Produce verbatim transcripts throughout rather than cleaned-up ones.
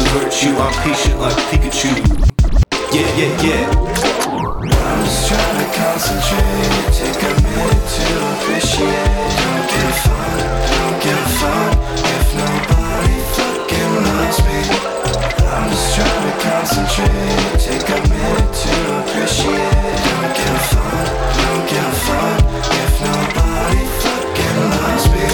virtue, I'm patient like Pikachu. Yeah, yeah, yeah. I'm just trying to concentrate, take a minute to appreciate. Don't get fun, don't get fun if nobody fucking loves me. I'm just trying to concentrate, take a minute to appreciate. Don't get fun, don't get fun if nobody fucking loves me.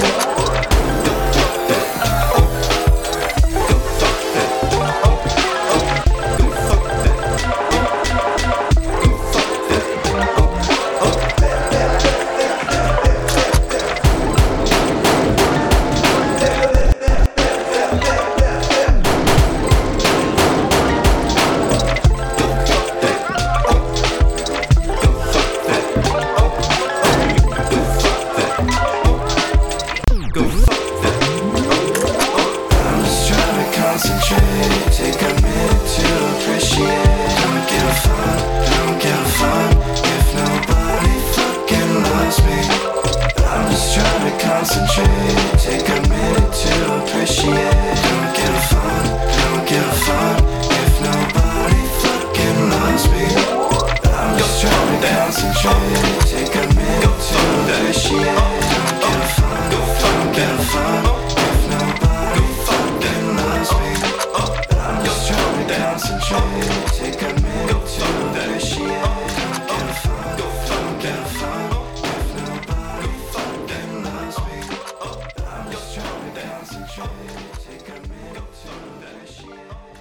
Concentrate, take a minute to appreciate. Don't get fun, don't get fun if nobody fucking loves me. I'm just trying to concentrate, take a minute to appreciate. Don't get fun, don't get fun if nobody fucking loves me. I'm just trying to concentrate, take a minute to appreciate. Don't get fun, don't get fun if nobody fucking loves me. I'm just trying to concentrate, take a minute to appreciate. Don't get fun, don't get fun if nobody fucking loves me. I'm just trying to concentrate, take a minute to appreciate.